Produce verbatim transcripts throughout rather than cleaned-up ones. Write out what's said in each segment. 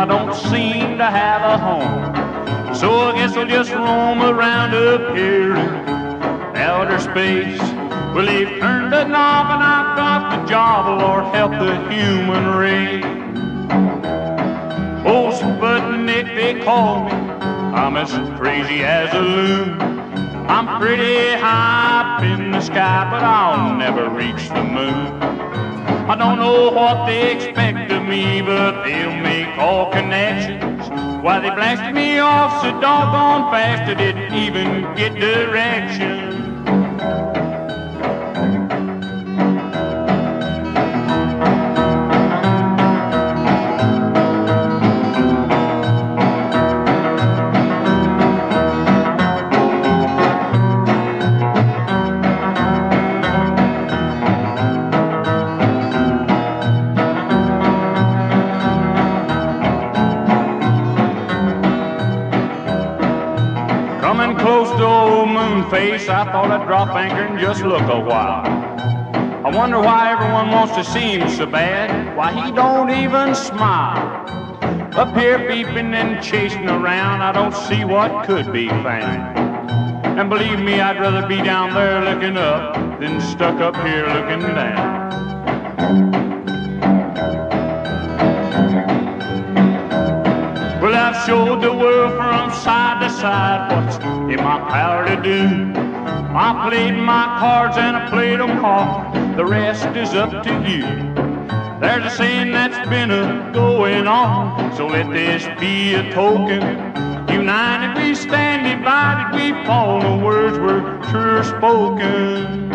don't seem to have a home. So I guess I'll just roam around up here in outer space. Well, they've turned the knob and I've got the job, Lord help the human race. Old Sputnik, they call me, I'm as crazy as a loon. I'm pretty high up in the sky, but I'll never reach the moon. I don't know what they expect of me, but they'll make all connections. Why, they blasted me off so doggone fast I didn't even get directions. Coming close to old Moonface, I thought I'd drop anchor and just look a while. I wonder why everyone wants to see him so bad, why he don't even smile. Up here beeping and chasing around, I don't see what could be found. And believe me, I'd rather be down there looking up than stuck up here looking down. Well, I've showed the world from side to side what's in my power to do. I played my cards and I played them hard, the rest is up to you. There's a saying that's been a going on, so let this be a token. United we stand, divided we fall, the words were sure spoken.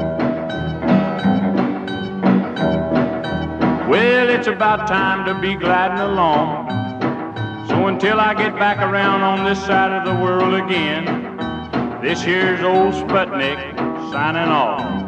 Well, it's about time to be gliding along. So until I get back around on this side of the world again, this here's old Sputnik signing off.